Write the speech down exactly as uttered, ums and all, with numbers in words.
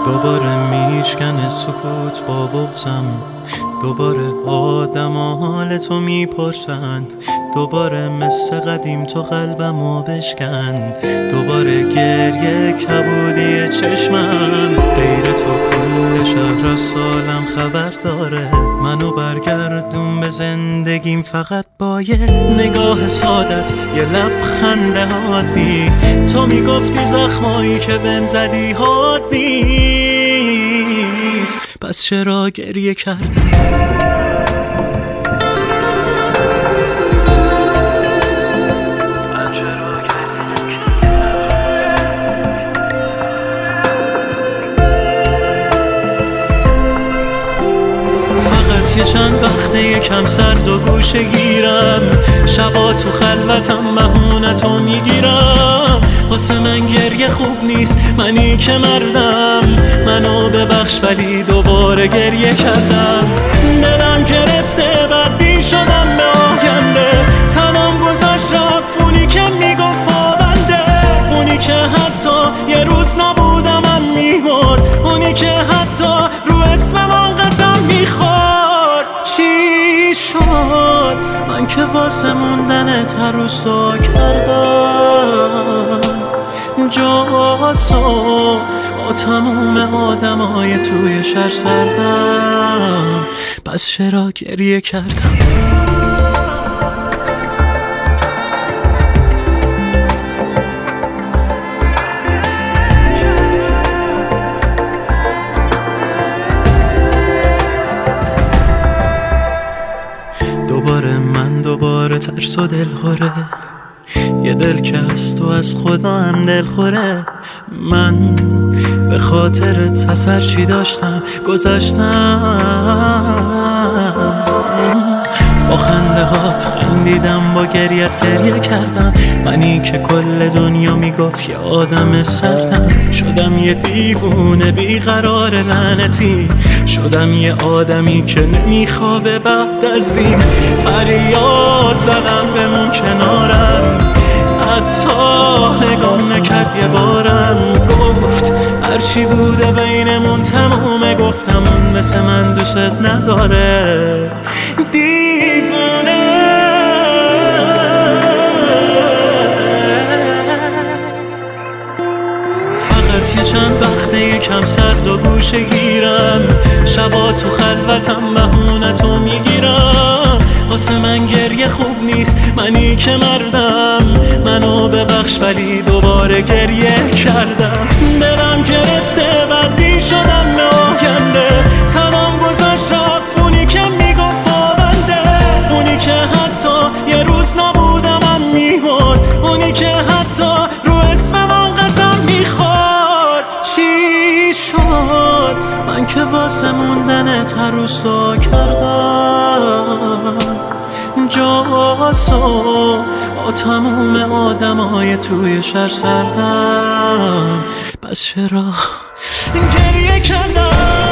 دوباره میشکنه سکوت با بغضم، دوباره آدم حال تو میپرسن، دوباره مثل قدیم تو قلبمو بشکن، دوباره گریه کبودی چشمم، غیر تو کل شهر از سالم خبر داره، منو برگردون به زندگیم فقط با یه نگاه سادت، یه لبخند عادی. تو میگفتی زخمایی که بهم زدی حاد نیست، پس چرا گریه کردی؟ یه چند وقته یکم سرد و گوشه گیرم، شبا تو خلوتم بهونتو میگیرم، واسه من گریه خوب نیست، منی که مردم، منو ببخش ولی دوباره گریه کردم، دلم گرفته بدبین شدم به آینده، تنم گذاشت رفت اونی که میگفت پابنده، اونی که حتی یه روز نبودم من میمرد، اونی که حتی رو اسمم قسم میخورد. چی شد من که واسه موندن هر روز دعا کردم، جاسو با تموم آدمای توی شهر سردم، پس چرا گریه کردم؟ دوباره من دوباره ترس و دل خوره، یه دل که از تو از خدا هم دل خوره، من به خاطر اثر چی داشتم گذاشتم، با خنده هات خندیدم با گریت گریه کردم، منی که کل دنیا میگفت یه آدم سردم، شدم یه دیوونه بیقرار لعنتی، شدم یه آدمی که نمیخوابه بعد از این، فریاد زدم بمون کنارم، حتی نگام نکرد یه بارم، گفت هرچی بوده بینمون تمومه، گفتم اون مثل من دوست نداره، دیوونه. فقط یه چند وقته یکم سرد و گوشه گیرم، شبا تو خلوتم بهونتو میگیرم، واسه من گریه خوب نیست، منی که مردم، منو ببخش ولی دوباره گریه کردم، دلم گرفته بدبین شدم به آینده، تنم گذاشت رفت اونی که میگفت پابنده، اونی که حتی یه روز نبودم من میمرد، اونی که حتی رو اسمم قسم میخورد. چی شد من که واسه موندن هر روز دعا کردم، جاسو با تموم آدمای توی شهر سردم، پس چرا گریه کردم؟